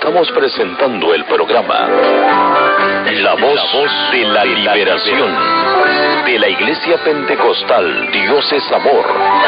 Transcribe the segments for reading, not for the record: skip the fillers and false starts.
Estamos presentando el programa La Voz de la Liberación de la Iglesia Pentecostal Dios es Amor.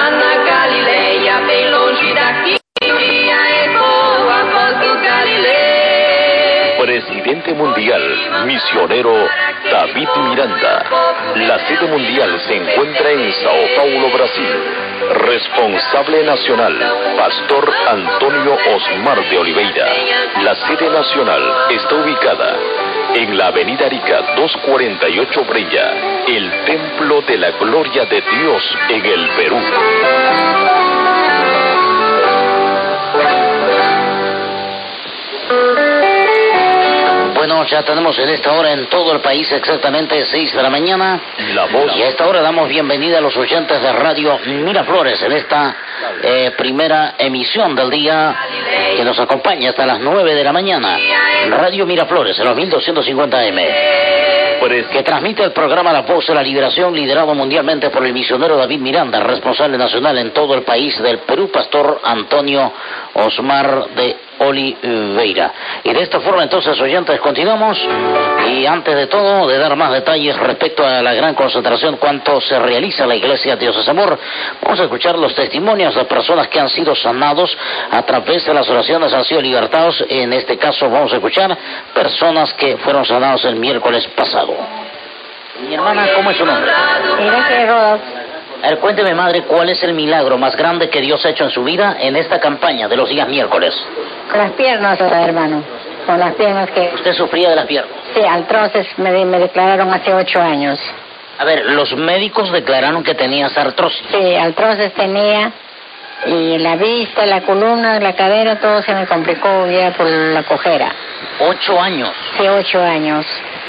Presidente mundial, misionero David Miranda. La sede mundial se encuentra en Sao Paulo, Brasil. Responsable nacional, Pastor Antonio Osmar de Oliveira. La sede nacional está ubicada en la Avenida Arica 248 Breña, el Templo de la Gloria de Dios en el Perú. Bueno, ya tenemos en esta hora en todo el país exactamente 6 de la mañana. La Voz. Y a esta hora damos bienvenida a los oyentes de Radio Miraflores en esta primera emisión del día que nos acompaña hasta las 9 de la mañana. Radio Miraflores en los 1250 AM. Que transmite el programa La Voz de la Liberación, liderado mundialmente por el misionero David Miranda, responsable nacional en todo el país del Perú, Pastor Antonio Osmar de Oliveira. Y de esta forma entonces, oyentes, continuamos. Y antes de todo, de dar más detalles respecto a la gran concentración, cuánto se realiza la Iglesia Dios es Amor, vamos a escuchar los testimonios de personas que han sido sanados a través de las oraciones, han sido libertados. En este caso vamos a escuchar personas que fueron sanados el miércoles pasado. Mi hermana, ¿cómo es su nombre? Gracias, Rodas. A ver, cuénteme, madre, ¿cuál es el milagro más grande que Dios ha hecho en su vida en esta campaña de los días miércoles? Con las piernas, hermano. Con las piernas que... ¿Usted sufría de las piernas? Sí, artrosis me declararon hace 8 años. A ver, los médicos declararon que tenías artrosis. Sí, artrosis tenía. Y la vista, la columna, la cadera, todo se me complicó ya por la cojera. 8 años. Sí, 8 años.